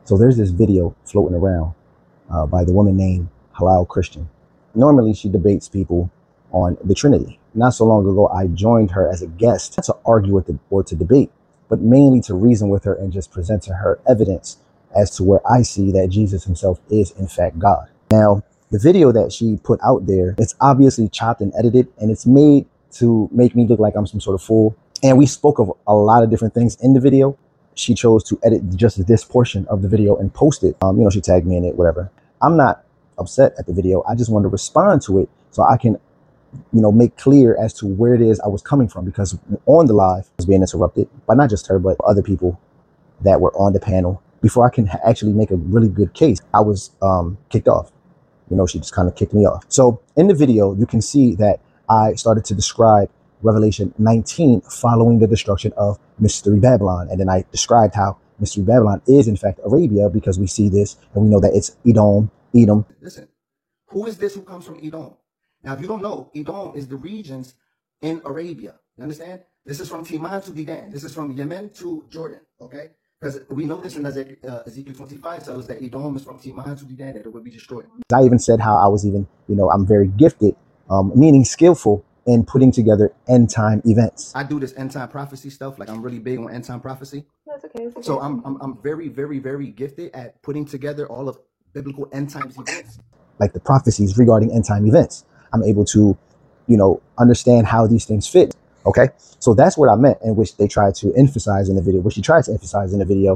So there's this video floating around by the woman named Halal Christian. Normally, she debates people on the Trinity. Not so long ago, I joined her as a guest to argue with or to debate, but mainly to reason with her and just present to her evidence as to where I see that Jesus himself is in fact God. Now, the video that she put out there, it's obviously chopped and edited, and it's made to make me look like I'm some sort of fool. And we spoke of a lot of different things in the video. She chose to edit just this portion of the video and post it. She tagged me in it, whatever. I'm not upset at the video. I just wanted to respond to it so I can, make clear as to where it is I was coming from, because on the live I was being interrupted by not just her, but other people that were on the panel. Before I can actually make a really good case, I was kicked off. She just kind of kicked me off. So in the video, you can see that I started to describe Revelation 19 following the destruction of Mystery Babylon. And then I described how Mystery Babylon is in fact Arabia, because we see this and we know that it's Edom. Listen, who is this who comes from Edom? Now, if you don't know, Edom is the regions in Arabia. You understand? This is from Timan to Dedan. This is from Yemen to Jordan, okay? Because we know this in Ezekiel 25 tells us that Edom is from Timan to Dedan, that it would be destroyed. I even said how I was even, I'm very gifted, meaning skillful in putting together end time events. I do this end time prophecy stuff. Like, I'm really big on end time prophecy. That's okay. That's okay. So I'm very, very, very gifted at putting together all of biblical end times events. Like the prophecies regarding end time events. I'm able to, understand how these things fit. Okay. So that's what I meant, in which they tried to emphasize in the video, which she tried to emphasize in the video,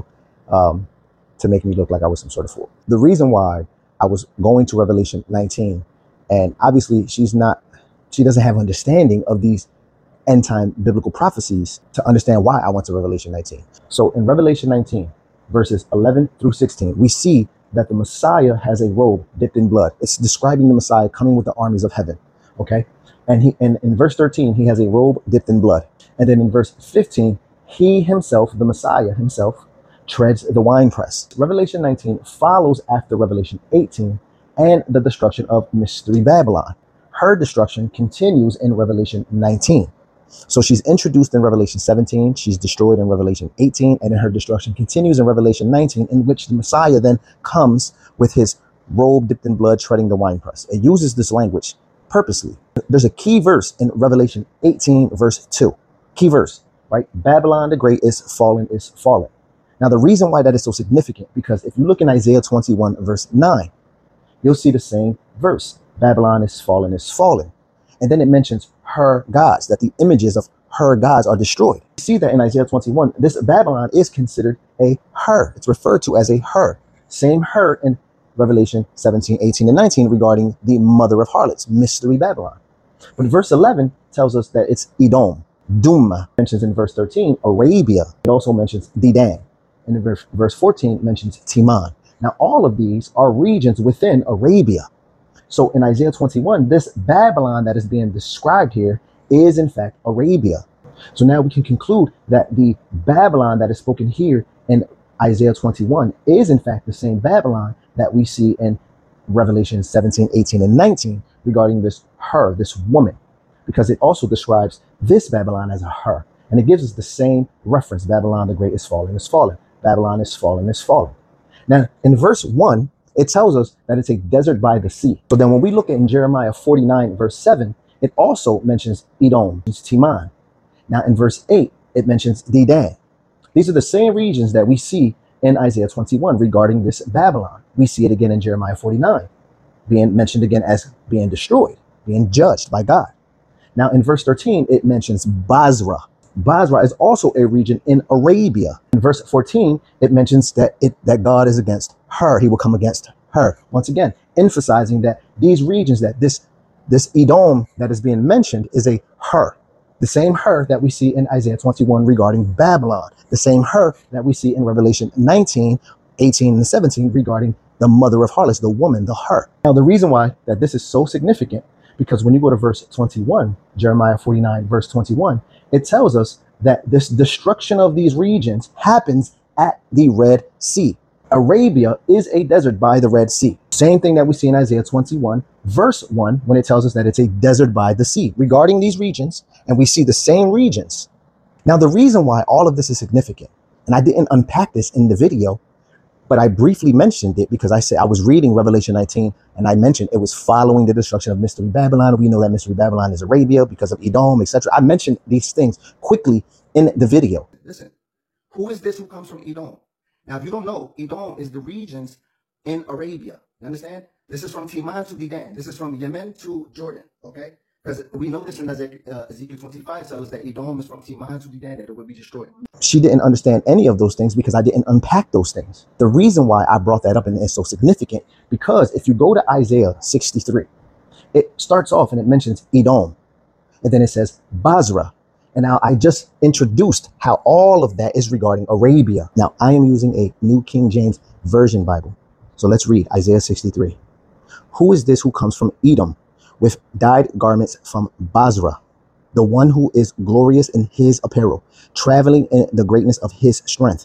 to make me look like I was some sort of fool. The reason why I was going to Revelation 19, and obviously she doesn't have understanding of these end time biblical prophecies to understand why I went to Revelation 19. So in Revelation 19, verses 11 through 16, we see that the Messiah has a robe dipped in blood. It's describing the Messiah coming with the armies of heaven. Okay. And in verse 13, he has a robe dipped in blood. And then in verse 15, he himself, the Messiah himself, treads the winepress. Revelation 19 follows after Revelation 18 and the destruction of Mystery Babylon. Her destruction continues in Revelation 19. So she's introduced in Revelation 17, she's destroyed in Revelation 18, and then her destruction continues in Revelation 19, in which the Messiah then comes with his robe dipped in blood, treading the winepress. It uses this language purposely. There's a key verse in Revelation 18, verse 2. Key verse, right? Babylon the Great is fallen, is fallen. Now, the reason why that is so significant, because if you look in Isaiah 21, verse 9, you'll see the same verse. Babylon is fallen, is fallen. And then it mentions her gods, that the images of her gods are destroyed. You see that in Isaiah 21, this Babylon is considered a her. It's referred to as a her. Same her in Revelation 17, 18, and 19 regarding the mother of harlots, Mystery Babylon. But verse 11 tells us that it's Edom. Duma mentions in verse 13, Arabia. It also mentions Dedan. And in verse 14 mentions Timan. Now, all of these are regions within Arabia. So in Isaiah 21, this Babylon that is being described here is in fact Arabia. So now we can conclude that the Babylon that is spoken here in Isaiah 21 is in fact the same Babylon that we see in Revelation 17, 18, and 19 regarding this her, this woman, because it also describes this Babylon as a her. And it gives us the same reference. Babylon the Great is fallen, is fallen. Babylon is fallen, is fallen. Now, in verse 1, it tells us that it's a desert by the sea. So then when we look at in Jeremiah 49, verse 7, it also mentions Edom, it's Timan. Now in verse 8, it mentions Dedan. These are the same regions that we see in Isaiah 21 regarding this Babylon. We see it again in Jeremiah 49, being mentioned again as being destroyed, being judged by God. Now in verse 13, it mentions Basra. Basra is also a region in Arabia. In verse 14, it mentions that God is against her. He will come against her. Once again, emphasizing that these regions, that this Edom that is being mentioned is a her. The same her that we see in Isaiah 21 regarding Babylon. The same her that we see in Revelation 19, 18, and 17 regarding the mother of harlots, the woman, the her. Now, the reason why that this is so significant, because when you go to verse 21, Jeremiah 49, verse 21, it tells us that this destruction of these regions happens at the Red Sea. Arabia is a desert by the Red Sea. Same thing that we see in Isaiah 21, verse 1, when it tells us that it's a desert by the sea regarding these regions. And we see the same regions. Now, the reason why all of this is significant, and I didn't unpack this in the video, But I briefly mentioned it because I said I was reading Revelation 19 and I mentioned it was following the destruction of Mystery Babylon. We know that Mystery Babylon is Arabia because of Edom, etc. I mentioned these things quickly in the video. Listen, who is this who comes from Edom? Now, if you don't know, Edom is the regions in Arabia. You understand? This is from Timan to Dedan. This is from Yemen to Jordan. Okay? Because we know this in Ezekiel 25 tells us that Edom is from Timan to Dedan, that it will be destroyed. She didn't understand any of those things because I didn't unpack those things. The reason why I brought that up and it's so significant, because if you go to Isaiah 63, it starts off and it mentions Edom. And then it says Basra. And now I just introduced how all of that is regarding Arabia. Now I am using a New King James Version Bible. So let's read Isaiah 63. Who is this who comes from Edom with dyed garments from Basra? The one who is glorious in his apparel, traveling in the greatness of his strength.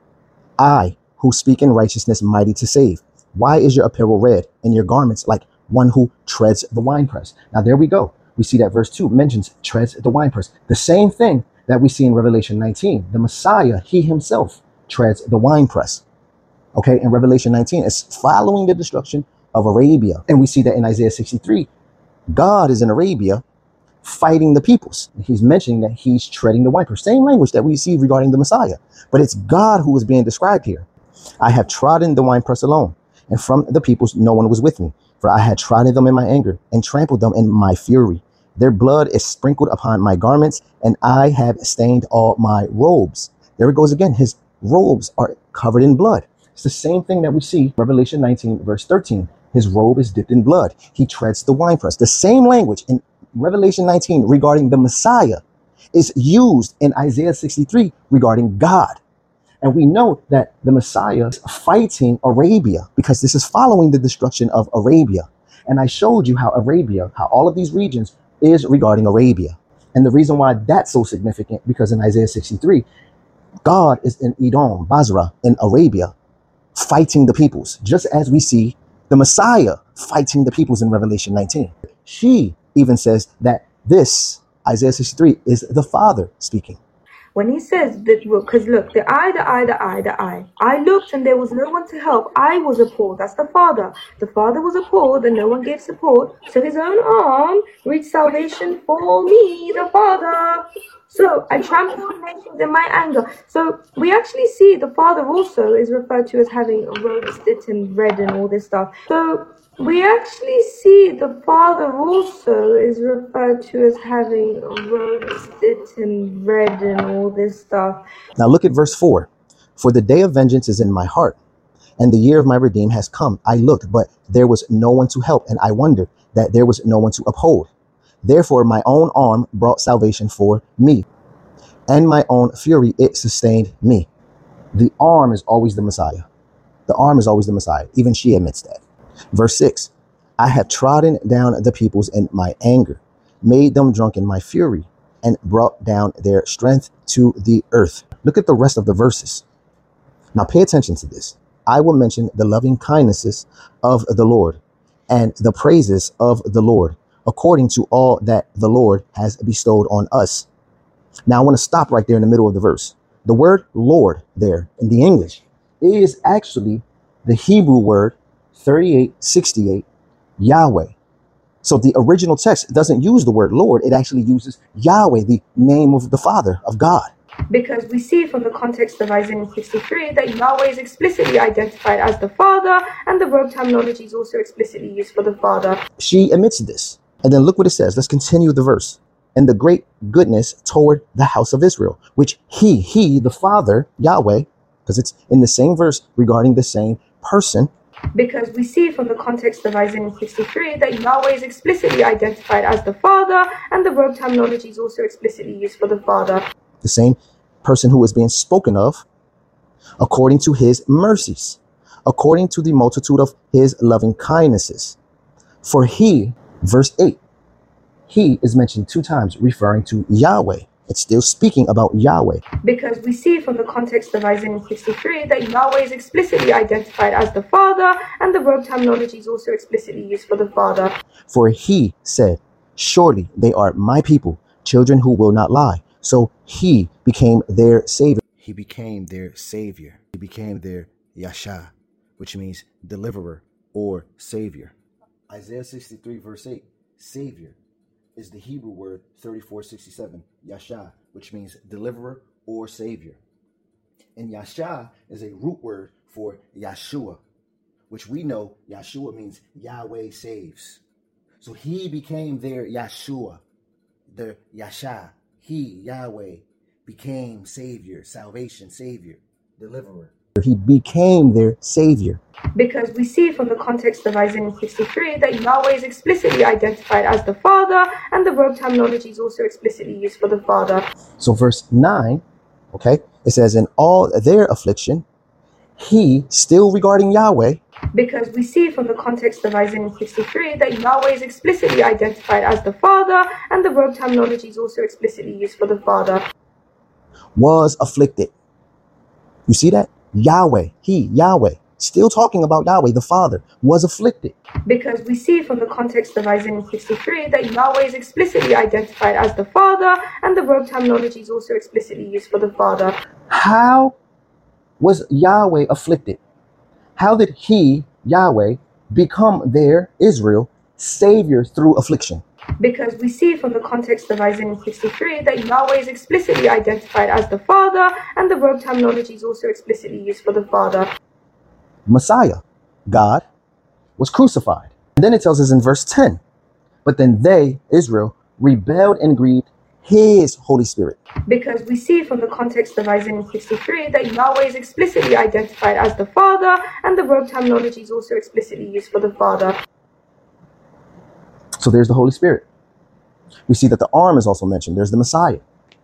I, who speak in righteousness, mighty to save. Why is your apparel red and your garments like one who treads the winepress? Now there we go. We see that verse 2 mentions treads the winepress. The same thing that we see in Revelation 19. The Messiah, he himself, treads the winepress. Okay, in Revelation 19, it's following the destruction of Arabia. And we see that in Isaiah 63, God is in Arabia fighting the peoples. He's mentioning that he's treading the winepress. Same language that we see regarding the Messiah. But it's God who is being described here. I have trodden the winepress alone, and from the peoples no one was with me. For I had trodden them in my anger and trampled them in my fury. Their blood is sprinkled upon my garments, and I have stained all my robes. There it goes again. His robes are covered in blood. It's the same thing that we see Revelation 19, verse 13. His robe is dipped in blood. He treads the winepress. The same language in Revelation 19 regarding the Messiah is used in Isaiah 63 regarding God. And we know that the Messiah is fighting Arabia because this is following the destruction of Arabia. And I showed you how Arabia, how all of these regions is regarding Arabia. And the reason why that's so significant, because in Isaiah 63, God is in Edom, Basra, in Arabia, fighting the peoples, just as we see the Messiah fighting the peoples in Revelation 19. She even says that this, Isaiah 63, is the Father speaking. When he says that, because look, the eye. I looked and there was no one to help. I was appalled. That's the Father. The Father was appalled and no one gave support. So his own arm reached salvation for me, the Father. So I trampled nations in my anger. So we actually see the Father also is referred to as having robes dipped in red and all this stuff. So we actually see the Father also is referred to as having robes dipped in red and all this stuff. Now look at verse 4. For the day of vengeance is in my heart, and the year of my redeem has come. I looked, but there was no one to help, and I wondered that there was no one to uphold. Therefore my own arm brought salvation for me, and my own fury, it sustained me. The arm is always the Messiah. The arm is always the Messiah. Even she admits that. Verse 6, I have trodden down the peoples in my anger, made them drunk in my fury, and brought down their strength to the earth. Look at the rest of the verses. Now pay attention to this. I will mention the loving kindnesses of the Lord and the praises of the Lord, according to all that the Lord has bestowed on us. Now I want to stop right there in the middle of the verse. The word Lord there in the English is actually the Hebrew word 3868, Yahweh. So the original text doesn't use the word Lord. It actually uses Yahweh, the name of the Father, of God. Because we see from the context of Isaiah 63 that Yahweh is explicitly identified as the Father, and the robe terminology is also explicitly used for the Father. She admits this. And then look what it says. Let's continue the verse. And the great goodness toward the house of Israel, which he, the Father, Yahweh, because it's in the same verse regarding the same person. Because we see from the context of Isaiah 63 that Yahweh is explicitly identified as the Father, and the robe terminology is also explicitly used for the Father. The same person who is being spoken of, according to his mercies, according to the multitude of his loving kindnesses. For he, verse 8, he is mentioned 2 times, referring to Yahweh. It's still speaking about Yahweh. Because we see from the context of Isaiah 63 that Yahweh is explicitly identified as the Father, and the robe terminology is also explicitly used for the Father. For he said, surely they are my people, children who will not lie. So he became their savior. He became their savior. He became their Yasha, which means deliverer or savior. Isaiah 63 verse 8, savior, is the Hebrew word 3467, Yasha, which means deliverer or savior. And Yasha is a root word for Yeshua, which we know Yeshua means Yahweh saves. So he became their Yeshua, their Yasha. He, Yahweh, became savior, salvation, savior, deliverer. He became their savior. Because we see from the context of Isaiah 63 that Yahweh is explicitly identified as the Father, and the verb terminology is also explicitly used for the Father. So verse 9, okay, it says, in all their affliction, he, still regarding Yahweh. Because we see from the context of Isaiah 63 that Yahweh is explicitly identified as the Father, and the verb terminology is also explicitly used for the Father. Was afflicted. You see that? Yahweh, he, Yahweh, still talking about Yahweh, the Father, was afflicted. Because we see from the context of Isaiah 63 that Yahweh is explicitly identified as the Father, and the verb terminology is also explicitly used for the Father. How was Yahweh afflicted? How did he, Yahweh, become their Israel savior through affliction? Because we see from the context of Isaiah 63 that Yahweh is explicitly identified as the Father, and the verb terminology is also explicitly used for the Father. Messiah, God, was crucified. And then it tells us in verse 10, but then they, Israel, rebelled and grieved his Holy Spirit. Because we see from the context of Isaiah 63 that Yahweh is explicitly identified as the Father, and the verb terminology is also explicitly used for the Father. So there's the Holy Spirit. We see that the arm is also mentioned. There's the Messiah.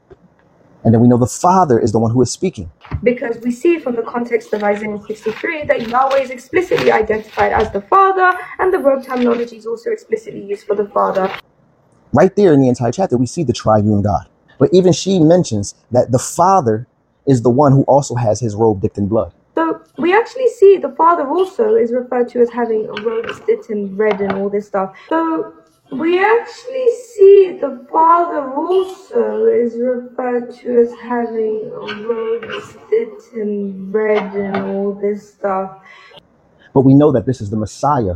And then we know the Father is the one who is speaking. Because we see from the context of Isaiah 63 that Yahweh is explicitly identified as the Father, and the verb terminology is also explicitly used for the Father. Right there in the entire chapter, we see the triune God. But even she mentions that the Father is the one who also has his robe dipped in blood. So we actually see the Father also is referred to as having a robe dipped in red and all this stuff. So we actually see the Father also is referred to as having a robe dipped in red and all this stuff. But we know that this is the Messiah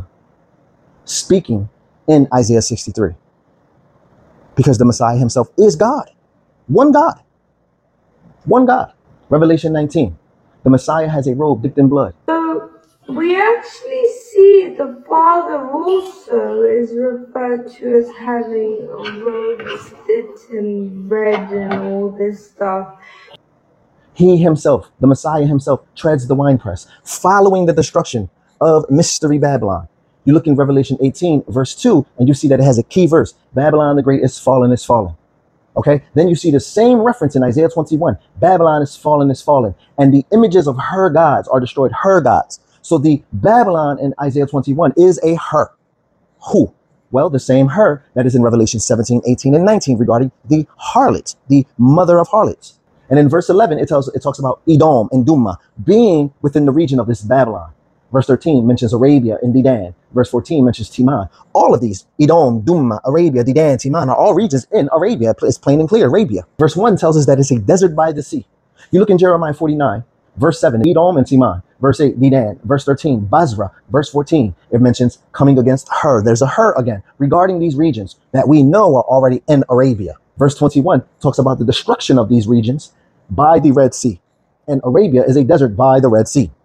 speaking in Isaiah 63. Because the Messiah himself is God. One God. One God. Revelation 19. The Messiah has a robe dipped in blood. So we actually see the Father also is referred to as having a robe dipped in red and all this stuff. He himself, the Messiah himself, treads the winepress, following the destruction of Mystery Babylon. You look in Revelation 18, verse 2, and you see that it has a key verse. Babylon the Great is fallen, is fallen. Okay, then you see the same reference in Isaiah 21. Babylon is fallen, is fallen. And the images of her gods are destroyed, her gods. So the Babylon in Isaiah 21 is a her. Who? Well, the same her that is in Revelation 17, 18, and 19 regarding the harlot, the mother of harlots. And in verse 11, it talks about Edom and Duma being within the region of this Babylon. Verse 13 mentions Arabia and Dedan. Verse 14 mentions Timan. All of these, Edom, Duma, Arabia, Dedan, Timan, are all regions in Arabia. It's plain and clear, Arabia. Verse 1 tells us that it's a desert by the sea. You look in Jeremiah 49, verse 7, Edom and Timan. Verse 8, Dedan. Verse 13, Basra. Verse 14, it mentions coming against her. There's a her again regarding these regions that we know are already in Arabia. Verse 21 talks about the destruction of these regions by the Red Sea. And Arabia is a desert by the Red Sea.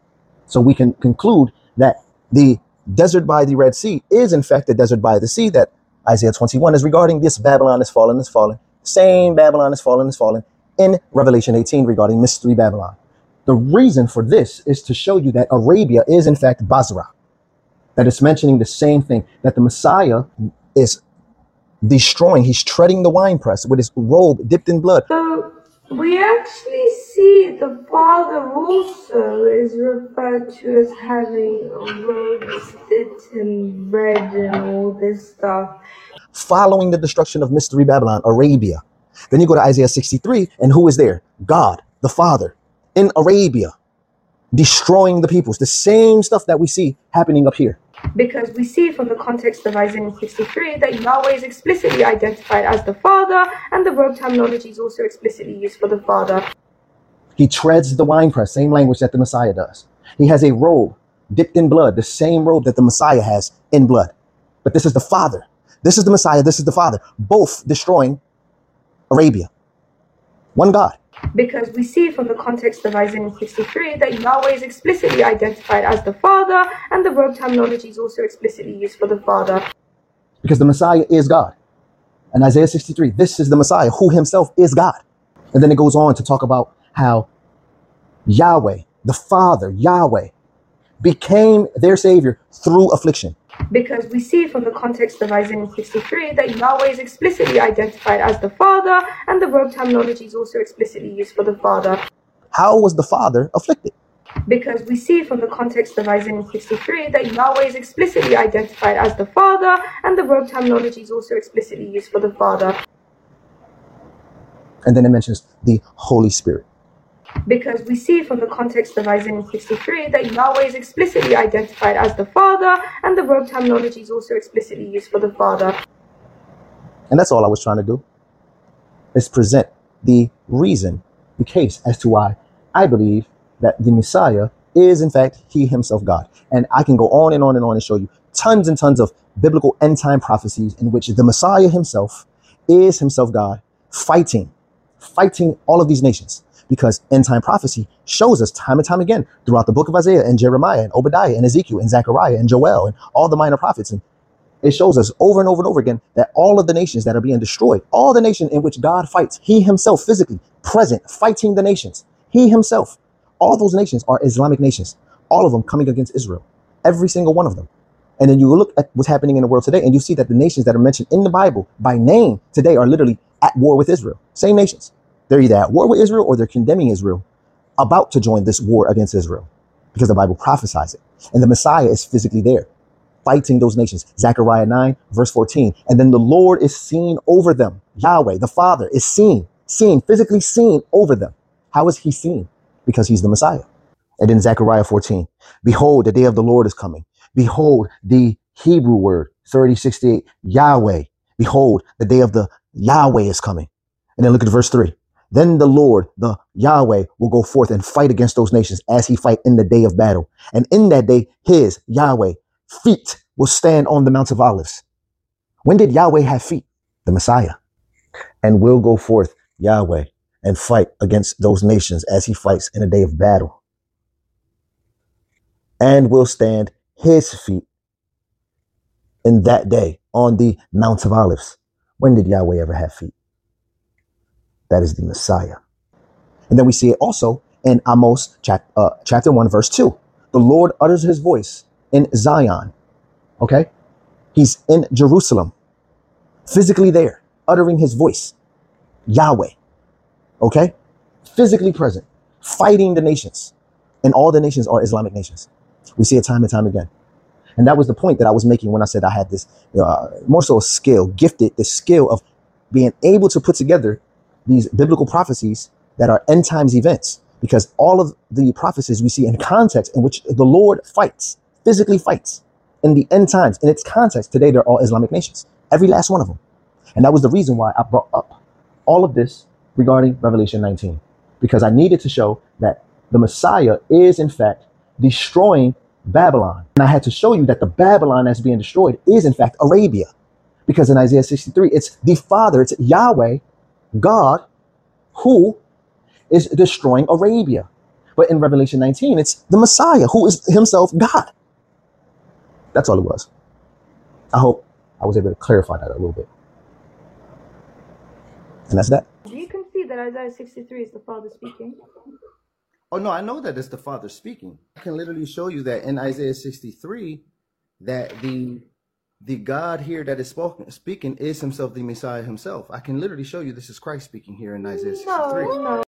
So we can conclude that the desert by the Red Sea is in fact the desert by the sea that Isaiah 21 is regarding. This Babylon is fallen, is fallen. Same Babylon is fallen in Revelation 18 regarding Mystery Babylon. The reason for this is to show you that Arabia is in fact Basra. That it's mentioning the same thing, that the Messiah is destroying. He's treading the winepress with his robe dipped in blood. So we actually see the Father also is referred to as having a robe dipped in red and all this stuff. Following the destruction of Mystery Babylon, Arabia. Then you go to Isaiah 63, and who is there? God, the Father, in Arabia, destroying the peoples. The same stuff that we see happening up here. Because we see from the context of Isaiah 63 that Yahweh is explicitly identified as the Father, and the verb terminology is also explicitly used for the Father. He treads the winepress, same language that the Messiah does. He has a robe dipped in blood, the same robe that the Messiah has in blood. But this is the Father. This is the Messiah. This is the Father, both destroying Arabia. One God. Because we see from the context of Isaiah 63 that Yahweh is explicitly identified as the Father, and the robe terminology is also explicitly used for the Father. Because the Messiah is God. And Isaiah 63, this is the Messiah who himself is God. And then it goes on to talk about how Yahweh, the Father, Yahweh, became their Savior through affliction. Because we see from the context of Isaiah 63 that Yahweh is explicitly identified as the Father, and the robe terminology is also explicitly used for the Father. How was the Father afflicted? Because we see from the context of Isaiah 63 that Yahweh is explicitly identified as the Father, and the robe terminology is also explicitly used for the Father. And then it mentions the Holy Spirit. Because we see from the context of Isaiah 63 that Yahweh is explicitly identified as the Father, and the robe terminology is also explicitly used for the Father. And that's all I was trying to do, is present the reason, the case as to why I believe that the Messiah is in fact he himself God. And I can go on and on and on and show you tons and tons of biblical end time prophecies in which the Messiah himself is himself God, fighting all of these nations. Because end time prophecy shows us time and time again throughout the book of Isaiah and Jeremiah and Obadiah and Ezekiel and Zechariah and Joel and all the minor prophets. And it shows us over and over and over again that all of the nations that are being destroyed, all the nations in which God fights, he himself physically present, fighting the nations, he himself, all those nations are Islamic nations, all of them coming against Israel, every single one of them. And then you look at what's happening in the world today and you see that the nations that are mentioned in the Bible by name today are literally at war with Israel. Same nations. They're either at war with Israel or they're condemning Israel, about to join this war against Israel, because the Bible prophesies it. And the Messiah is physically there, fighting those nations. Zechariah 9, verse 14. And then the Lord is seen over them. Yahweh, the Father, is seen, physically seen over them. How is he seen? Because he's the Messiah. And then Zechariah 14. Behold, the day of the Lord is coming. Behold, the Hebrew word, 3068, Yahweh. Behold, the day of the Yahweh is coming. And then look at verse 3. Then the Lord, the Yahweh, will go forth and fight against those nations as he fight in the day of battle. And in that day, his, Yahweh, feet will stand on the Mount of Olives. When did Yahweh have feet? The Messiah. And will go forth, Yahweh, and fight against those nations as he fights in a day of battle. And will stand his feet in that day on the Mount of Olives. When did Yahweh ever have feet? That is the Messiah. And then we see it also in Amos chapter 1, verse 2. The Lord utters his voice in Zion. Okay? He's in Jerusalem, physically there, uttering his voice. Yahweh. Okay? Physically present, fighting the nations. And all the nations are Islamic nations. We see it time and time again. And that was the point that I was making when I said I had this, more so a skill, gifted the skill of being able to put together these biblical prophecies that are end times events, because all of the prophecies we see in context in which the Lord fights, physically fights in the end times, in its context, today they're all Islamic nations, every last one of them. And that was the reason why I brought up all of this regarding Revelation 19, because I needed to show that the Messiah is in fact destroying Babylon. And I had to show you that the Babylon that's being destroyed is in fact Arabia, because in Isaiah 63, it's the Father, it's Yahweh, God, who is destroying Arabia. But in Revelation 19, it's the Messiah, who is himself God. That's all it was. I hope I was able to clarify that a little bit. And that's that. Do you concede that Isaiah 63 is the Father speaking? Oh, no, I know that it's the Father speaking. I can literally show you that in Isaiah 63, that the God here that is speaking is himself the Messiah himself. I can literally show you this is Christ speaking here in Isaiah 63. No.